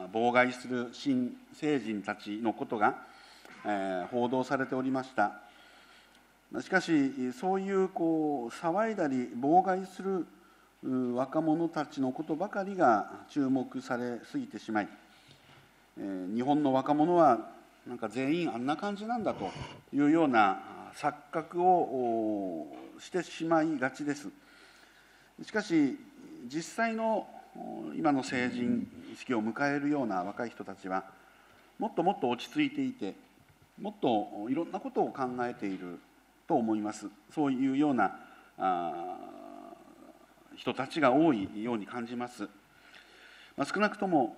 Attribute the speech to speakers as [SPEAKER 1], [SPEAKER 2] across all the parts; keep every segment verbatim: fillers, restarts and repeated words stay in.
[SPEAKER 1] 妨害する新成人たちのことが、えー、報道されておりました。しかし、そういうこう騒いだり妨害する若者たちのことばかりが注目されすぎてしまい、えー、日本の若者はなんか全員あんな感じなんだというような錯覚をしてしまいがちです。しかし、実際の今の成人式を迎えるような若い人たちは、もっともっと落ち着いていて、もっといろんなことを考えていると思います。そういうようなあ人たちが多いように感じます。まあ、少なくとも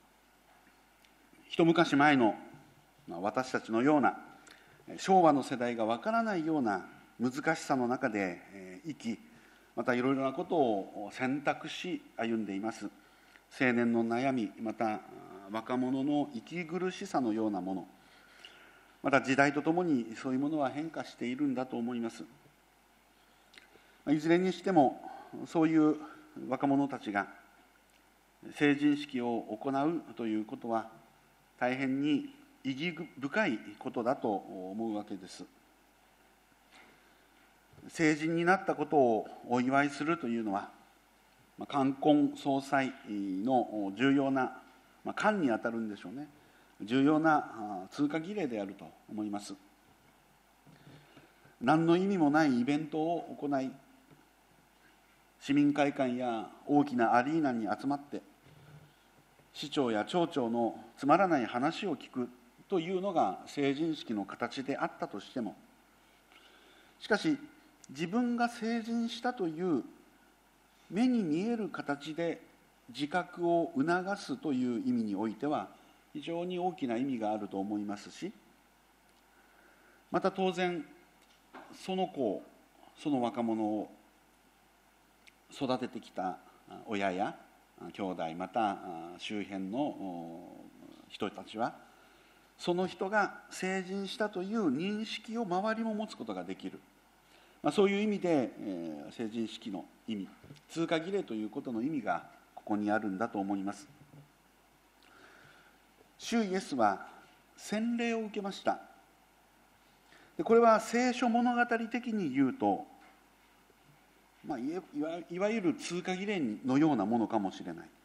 [SPEAKER 1] 一昔前の私たちのような昭和の世代がわからないような難しさの中で生き、またいろいろなことを選択し歩んでいます。青年の悩み、また若者の息苦しさのようなもの、また時代とともにそういうものは変化しているんだと思います。いずれにしてもそういう若者たちが成人式を行うということは大変に意義深いことだと思うわけです。成人になったことをお祝いするというのは、冠婚葬祭の重要な冠にあたるんでしょうね。重要な通過儀礼であると思います。何の意味もないイベントを行い、市民会館や大きなアリーナに集まって市長や町長のつまらない話を聞くというのが成人式の形であったとしても、しかし自分が成人したという目に見える形で自覚を促すという意味においては非常に大きな意味があると思いますし、また当然その子を、その若者を育ててきた親や兄弟、また周辺の人たちはその人が成人したという認識を周りも持つことができる、まあ、そういう意味で、えー、成人式の意味、通過儀礼ということの意味がここにあるんだと思います。主イエスは洗礼を受けました。でこれは聖書物語的に言うと、まあ、いわいわゆる通過儀礼のようなものかもしれない。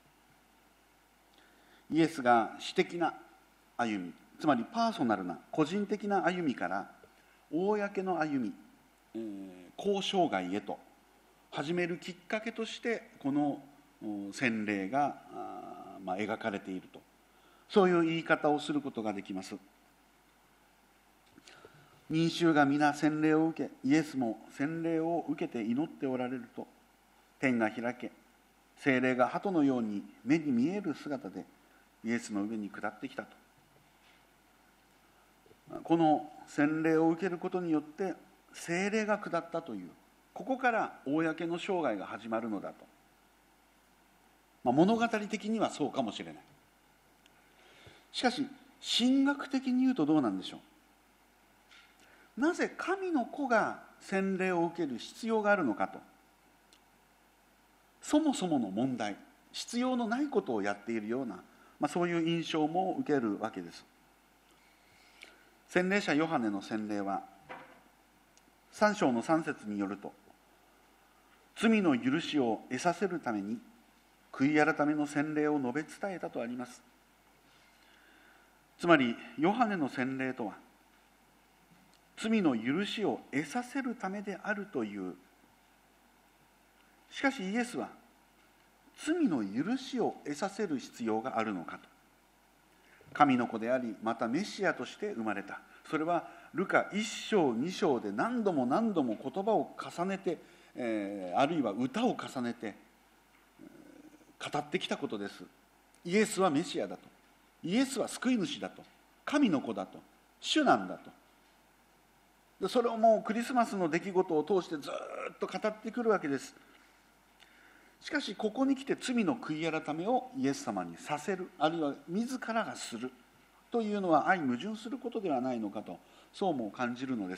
[SPEAKER 1] イエスが私的な歩み、つまりパーソナルな個人的な歩みから公の歩み、えー、公生涯へと始めるきっかけとしてこの洗礼が、まあ、描かれていると、そういう言い方をすることができます。民衆が皆洗礼を受け、イエスも洗礼を受けて祈っておられると、天が開け、聖霊が鳩のように目に見える姿でイエスの上に下ってきたと。この洗礼を受けることによって聖霊が下ったという、ここから公の生涯が始まるのだと、まあ、物語的にはそうかもしれない。しかし神学的に言うとどうなんでしょう。なぜ神の子が洗礼を受ける必要があるのかと、そもそもの問題、必要のないことをやっているような、まあ、そういう印象も受けるわけです。洗礼者ヨハネの洗礼はさん章のさん節によると、罪の許しを得させるために悔い改めの洗礼を述べ伝えたとあります。つまりヨハネの洗礼とは罪の許しを得させるためであるという。しかしイエスは罪の許しを得させる必要があるのかと。神の子であり、またメシアとして生まれた。それはルカいっ章に章で何度も何度も言葉を重ねて、えー、あるいは歌を重ねて語ってきたことです。イエスはメシアだと、イエスは救い主だと、神の子だと、主なんだと。それをもうクリスマスの出来事を通してずっと語ってくるわけです。しかしここに来て罪の悔い改めをイエス様にさせる、あるいは自らがするというのは相矛盾することではないのかと、そうも感じるのです。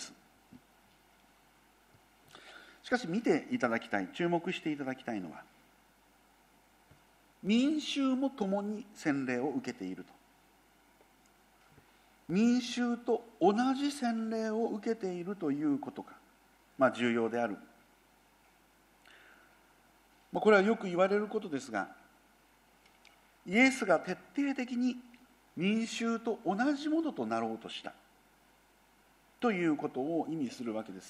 [SPEAKER 1] しかし見ていただきたい、注目していただきたいのは、 民衆も共に洗礼を受けていると。民衆と同じ洗礼を受けているということが、まあ、重要である。これはよく言われることですが、イエスが徹底的に民衆と同じものとなろうとしたということを意味するわけです。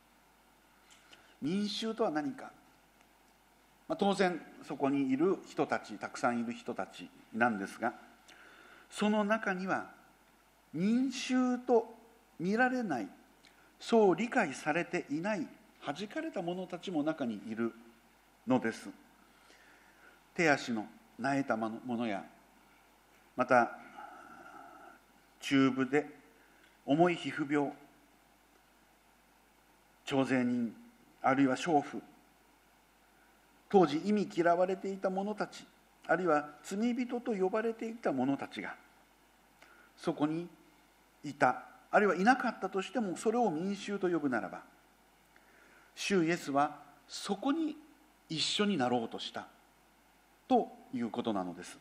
[SPEAKER 1] 民衆とは何か、まあ、当然そこにいる人たち、たくさんいる人たちなんですが、その中には民衆と見られない、そう理解されていない弾かれた者たちも中にいるのです。手足のなえたものや、また中部で重い皮膚病、徴税人、あるいは娼婦、当時忌み嫌われていた者たち、あるいは罪人と呼ばれていた者たちがそこにいた、あるいはいなかったとしても、それを民衆と呼ぶならば、主イエスはそこに一緒になろうとしたということなのです。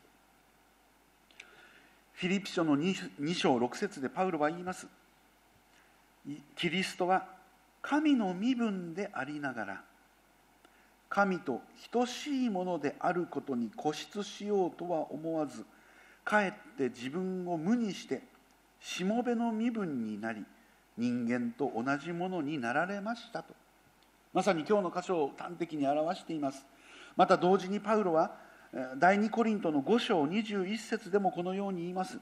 [SPEAKER 1] フィリピ書のに章ろく節でパウロは言います。キリストは神の身分でありながら、神と等しいものであることに固執しようとは思わず、かえって自分を無にしてしもべの身分になり、人間と同じものになられましたと。まさに今日の箇所を端的に表しています。また同時にパウロは第二コリントのご章にじゅういち節でもこのように言います。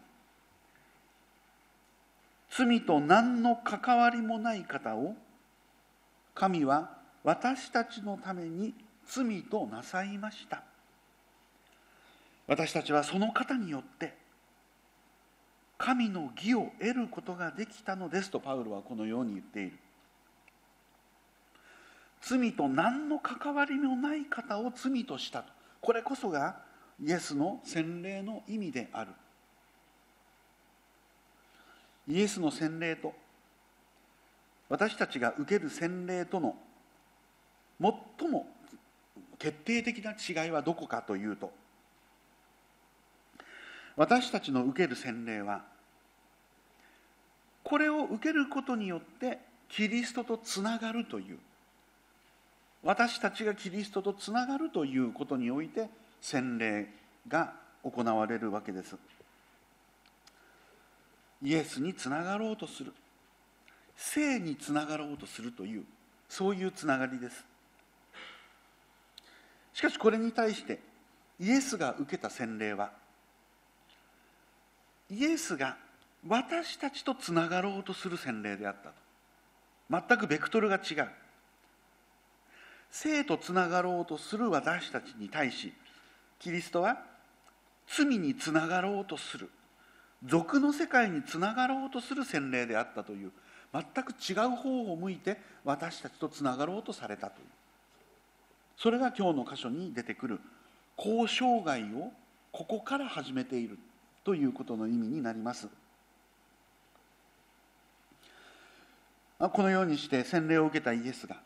[SPEAKER 1] 罪と何の関わりもない方を神は私たちのために罪となさいました。私たちはその方によって神の義を得ることができたのですとパウロはこのように言っている。罪と何の関わりもない方を罪としたと。これこそがイエスの洗礼の意味である。イエスの洗礼と私たちが受ける洗礼との最も決定的な違いはどこかというと、私たちの受ける洗礼は、これを受けることによってキリストとつながるという、私たちがキリストとつながるということにおいて洗礼が行われるわけです。イエスにつながろうとする、聖につながろうとするという、そういうつながりです。しかしこれに対してイエスが受けた洗礼は、イエスが私たちとつながろうとする洗礼であったと。全くベクトルが違う。聖とつながろうとする私たちに対し、キリストは罪につながろうとする、俗の世界につながろうとする洗礼であったという、全く違う方を向いて私たちとつながろうとされたという、それが今日の箇所に出てくる交渉外をここから始めているということの意味になります。このようにして洗礼を受けたイエスが、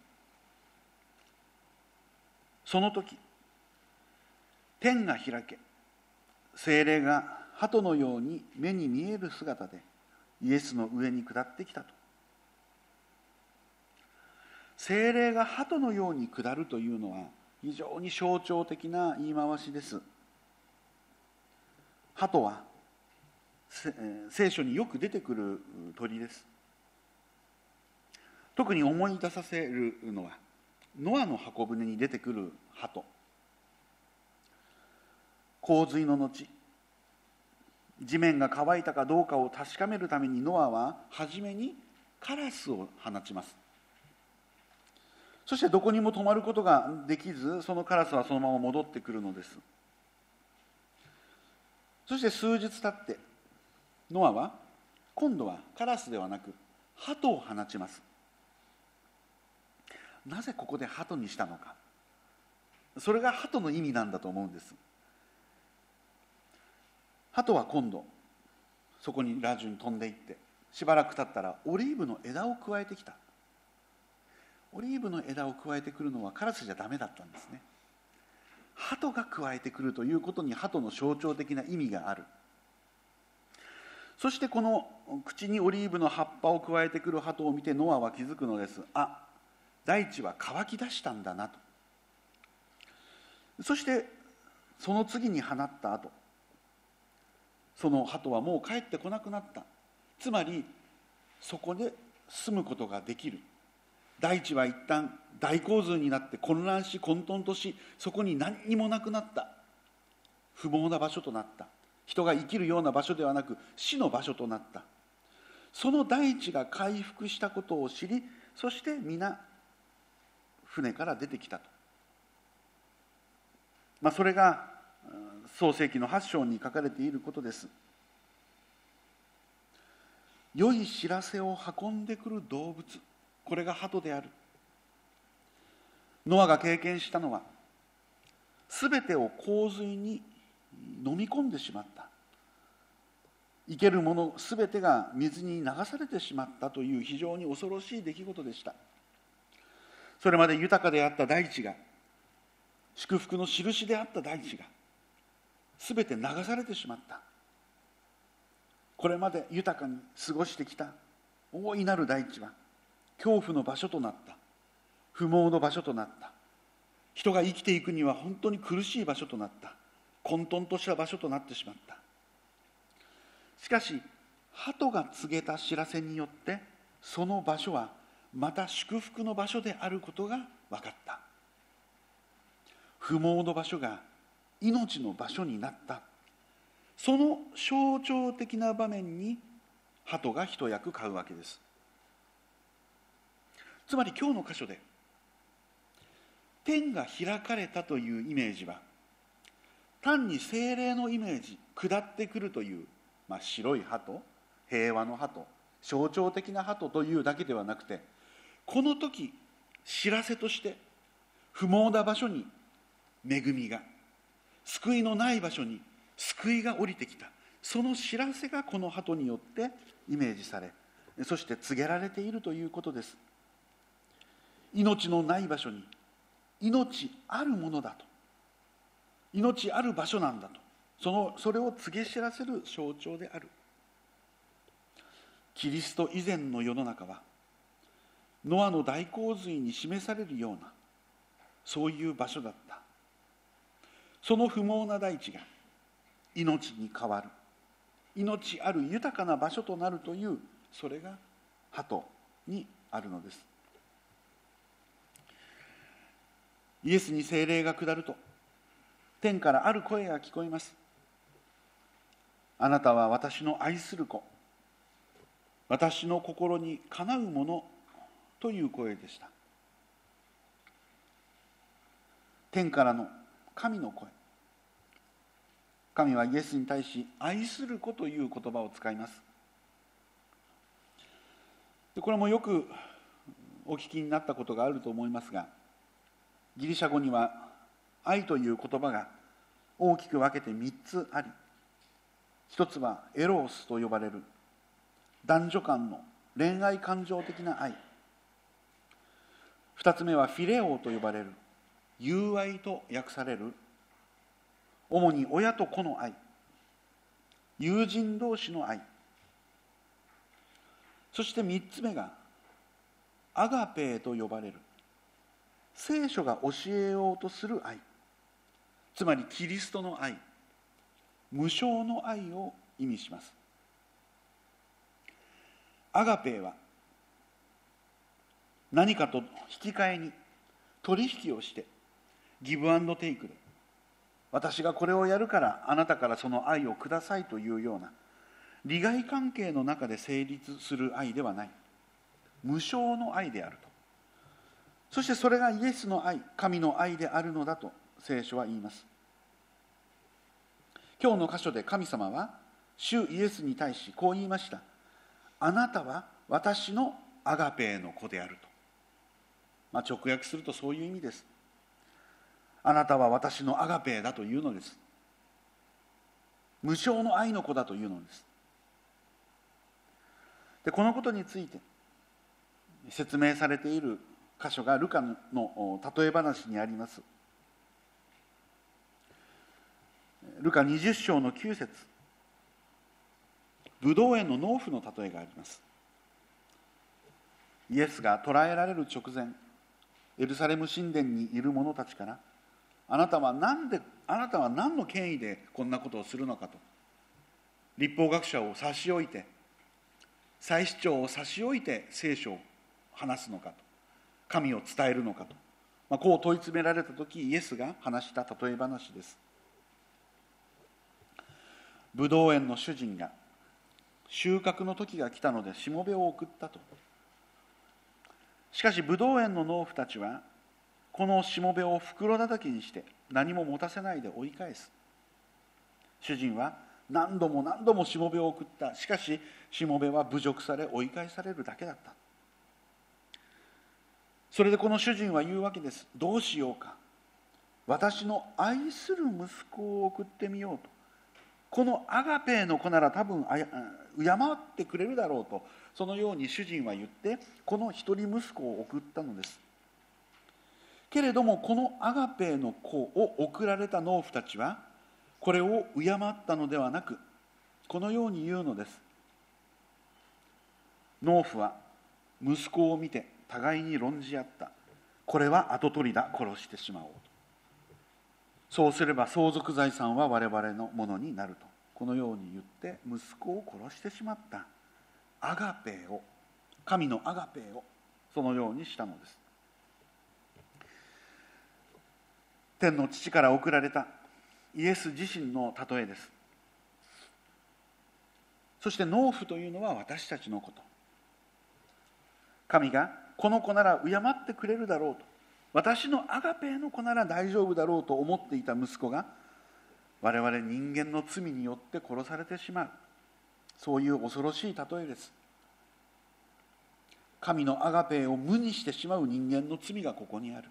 [SPEAKER 1] その時天が開け、聖霊が鳩のように目に見える姿でイエスの上に下ってきたと。聖霊が鳩のように下るというのは非常に象徴的な言い回しです。鳩は聖書によく出てくる鳥です。特に思い出させるのはノアの箱舟に出てくる鳩。洪水の後、地面が乾いたかどうかを確かめるためにノアは初めにカラスを放ちます。そしてどこにも止まることができず、そのカラスはそのまま戻ってくるのです。そして数日経ってノアは今度はカラスではなく鳩を放ちます。なぜここで鳩にしたのか、それが鳩の意味なんだと思うんです。鳩は今度そこにラジオに飛んでいって、しばらく経ったらオリーブの枝を加えてきた。オリーブの枝を加えてくるのはカラスじゃダメだったんですね。 鳩が加えてくるということに鳩の象徴的な意味がある。そしてこの口にオリーブの葉っぱを加えてくる鳩を見てノアは気づくのです。あ、大地は乾き出したんだなと。そしてその次に放った後、その鳩はもう帰ってこなくなった。つまりそこで住むことができる。大地は一旦大洪水になって混乱し混沌とし、そこに何にもなくなった。不毛な場所となった。人が生きるような場所ではなく死の場所となった。その大地が回復したことを知り、そして皆船から出てきたと。まあ、それが創世記のはち章に書かれていることです。良い知らせを運んでくる動物、これが鳩である。ノアが経験したのは、すべてを洪水に飲み込んでしまった。生けるものすべてが水に流されてしまったという非常に恐ろしい出来事でした。それまで豊かであった大地が、祝福の印であった大地が、すべて流されてしまった。これまで豊かに過ごしてきた大いなる大地は、恐怖の場所となった。不毛の場所となった。人が生きていくには本当に苦しい場所となった。混沌とした場所となってしまった。しかし、鳩が告げた知らせによって、その場所はまた祝福の場所であることが分かった。不毛の場所が命の場所になった。その象徴的な場面に鳩が一役買うわけです。つまり今日の箇所で天が開かれたというイメージは、単に聖霊のイメージ、下ってくるという、まあ、白い鳩、平和の鳩、象徴的な鳩というだけではなくて、この時知らせとして不毛な場所に恵みが、救いのない場所に救いが降りてきた。その知らせがこの鳩によってイメージされ、そして告げられているということです。命のない場所に命あるものだと、命ある場所なんだと、そのそれを告げ知らせる象徴である。キリスト以前の世の中はノアの大洪水に示されるような、そういう場所だった。その不毛な大地が命に変わる、命ある豊かな場所となるという、それが鳩にあるのです。イエスに聖霊が下ると、天からある声が聞こえます。あなたは私の愛する子、私の心にかなうものという声でした。天からの神の声。神はイエスに対し愛する子という言葉を使います。でこれもよくお聞きになったことがあると思いますが、ギリシャ語には愛という言葉が大きく分けてみっつあり、一つはエロースと呼ばれる男女間の恋愛感情的な愛、二つ目はフィレオと呼ばれる友愛と訳される主に親と子の愛、友人同士の愛、そして三つ目がアガペーと呼ばれる聖書が教えようとする愛、つまりキリストの愛、無償の愛を意味します。アガペーは何かと引き換えに取引をしてギブアンドテイクで、私がこれをやるからあなたからその愛をくださいというような利害関係の中で成立する愛ではない、無償の愛であると。そしてそれがイエスの愛、神の愛であるのだと聖書は言います。今日の箇所で神様は主イエスに対しこう言いました。あなたは私のアガペーの子であると。まあ、直訳するとそういう意味です。あなたは私のアガペーだというのです。無償の愛の子だというのです。でこのことについて説明されている箇所がルカの例え話にあります。 ルカにじゅっ章のきゅう節、ブドウ園の農夫の例えがあります。イエスが捕らえられる直前、エルサレム神殿にいる者たちから、あなたは何であなたは何の権威でこんなことをするのかと、律法学者を差し置いて、祭司長を差し置いて聖書を話すのかと、神を伝えるのかと、まあ、こう問い詰められたとき、イエスが話した例え話です。ブドウ園の主人が収穫の時が来たのでしもべを送ったと。しかしブドウ園の農夫たちはこのしもべを袋叩きにして何も持たせないで追い返す。主人は何度も何度もしもべを送った。しかししもべは侮辱され追い返されるだけだった。それでこの主人は言うわけです。どうしようか、私の愛する息子を送ってみようと。このアガペーの子なら多分敬ってくれるだろうと、そのように主人は言ってこの一人息子を送ったのです。けれどもこのアガペーの子を送られた農夫たちはこれを敬ったのではなく、このように言うのです。農夫は息子を見て互いに論じ合った。これは跡取りだ、殺してしまおうと。そうすれば相続財産は我々のものになると、このように言って息子を殺してしまった。アガペーを、神のアガペーをそのようにしたのです。天の父から送られたイエス自身の例えです。そして農夫というのは私たちのこと。神がこの子なら敬ってくれるだろうと、私のアガペーの子なら大丈夫だろうと思っていた息子が我々人間の罪によって殺されてしまう、そういう恐ろしい例えです。神のアガペーを無にしてしまう人間の罪がここにある。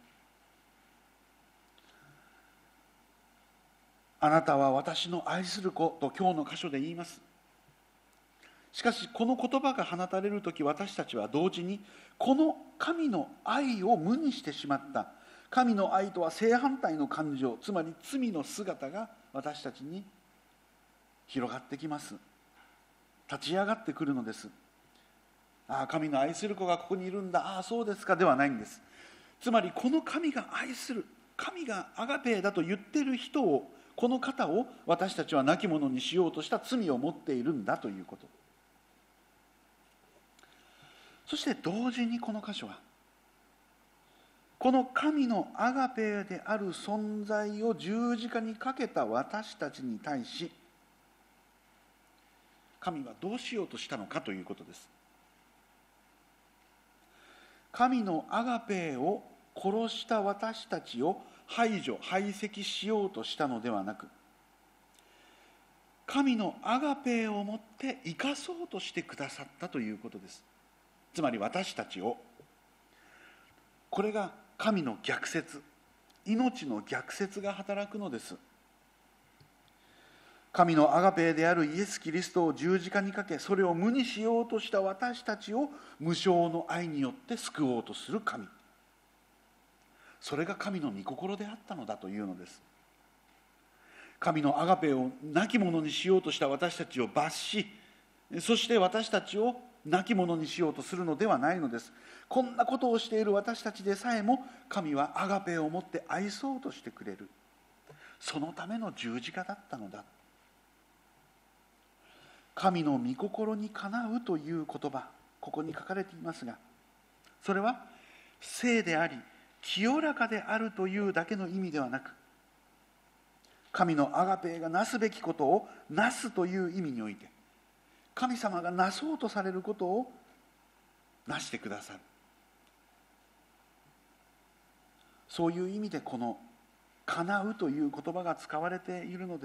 [SPEAKER 1] あなたは私の愛する子と今日の箇所で言います。しかしこの言葉が放たれるとき、私たちは同時にこの神の愛を無にしてしまった、神の愛とは正反対の感情、つまり罪の姿が私たちに広がってきます。立ち上がってくるのです。ああ、神の愛する子がここにいるんだ、ああそうですかではないんです。つまりこの神が愛する、神がアガペーだと言っている人を、この方を私たちは亡き者にしようとした罪を持っているんだということ。そして同時にこの箇所はこの神のアガペーである存在を十字架にかけた私たちに対し、神はどうしようとしたのかということです。神のアガペーを殺した私たちを排除排斥しようとしたのではなく、神のアガペーをもって生かそうとしてくださったということです。つまり私たちを、これが神の逆説、命の逆説が働くのです。神のアガペーであるイエス・キリストを十字架にかけ、それを無にしようとした私たちを無償の愛によって救おうとする神、それが神の御心であったのだというのです。神のアガペーを亡き者にしようとした私たちを罰し、そして私たちを亡き者にしようとするのではないのです。こんなことをしている私たちでさえも神はアガペーをもって愛そうとしてくれる、そのための十字架だったのだ。神の御心にかなうという言葉、ここに書かれていますが、それは聖であり清らかであるというだけの意味ではなく、神のアガペーがなすべきことをなすという意味において、神様がなそうとされることをなしてくださる、そういう意味でこの「かなう」という言葉が使われているのです。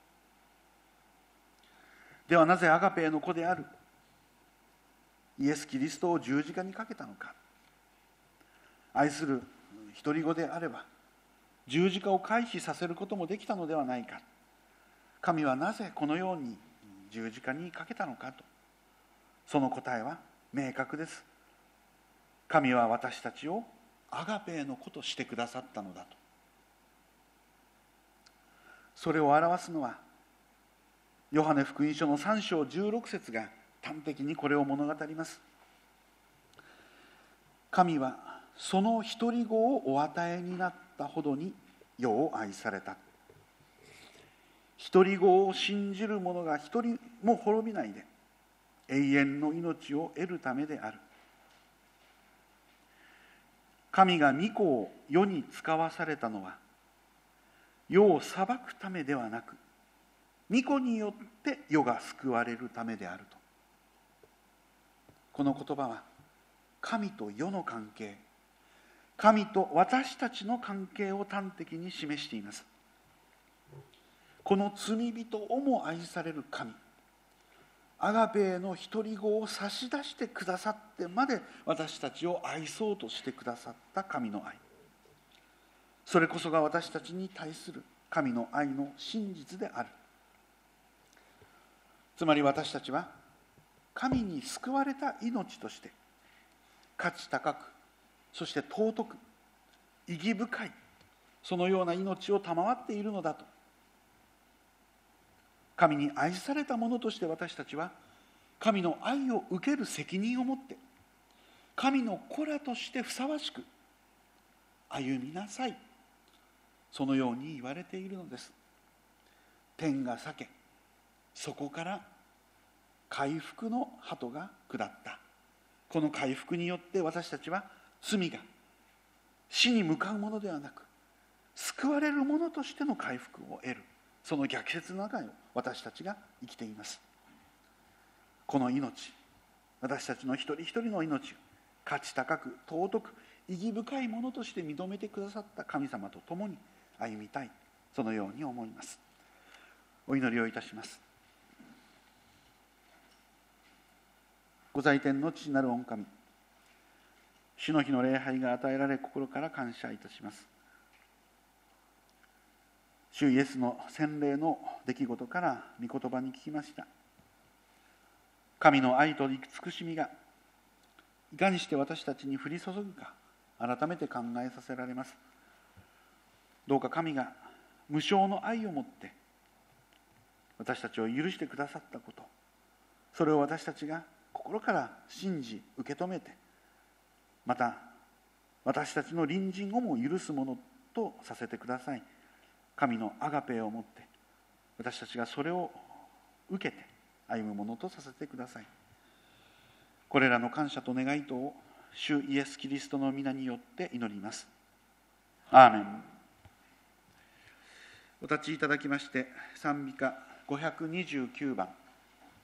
[SPEAKER 1] ではなぜアガペーの子であるイエス・キリストを十字架にかけたのか。愛する独り子であれば十字架を回避させることもできたのではないか。神はなぜこのように十字架にかけたのかと、その答えは明確です。神は私たちをアガペーの子としてくださったのだと。 それを表すのはヨハネ福音書のさん章じゅうろく節が端的にこれを物語ります。神はその独り子をお与えになったほどに世を愛された。独り子を信じる者が一人も滅びないで永遠の命を得るためである。神が御子を世に使わされたのは世を裁くためではなく、御子によって世が救われるためであると。この言葉は神と世の関係、神と私たちの関係を端的に示しています。この罪人をも愛される神、アガペへの独り子を差し出してくださってまで私たちを愛そうとしてくださった神の愛、それこそが私たちに対する神の愛の真実である。つまり私たちは神に救われた命として価値高く、そして尊く、意義深い、そのような命を賜っているのだと。神に愛された者として私たちは神の愛を受ける責任を持って神の子らとしてふさわしく歩みなさい、そのように言われているのです。天が裂け、そこから回復の鳩が下った。この回復によって私たちは罪が死に向かうものではなく救われるものとしての回復を得る、その逆説の中を私たちが生きています。この命、私たちの一人一人の命を価値高く尊く意義深いものとして認めてくださった神様と共に歩みたい、そのように思います。お祈りをいたします。ご在天の父なる御神、主の日の礼拝が与えられ心から感謝いたします。主イエスの洗礼の出来事から御言葉に聞きました。神の愛と慈しみがいかにして私たちに降り注ぐか改めて考えさせられます。どうか神が無償の愛をもって私たちを許してくださったこと、それを私たちが心から信じ受け止めて、また私たちの隣人をも許すものとさせてください。神のアガペをもって私たちがそれを受けて歩むものとさせてください。これらの感謝と願いとを主イエス・キリストの皆によって祈ります。アーメン。お立ちいただきまして、賛美歌ごひゃくにじゅうきゅうばん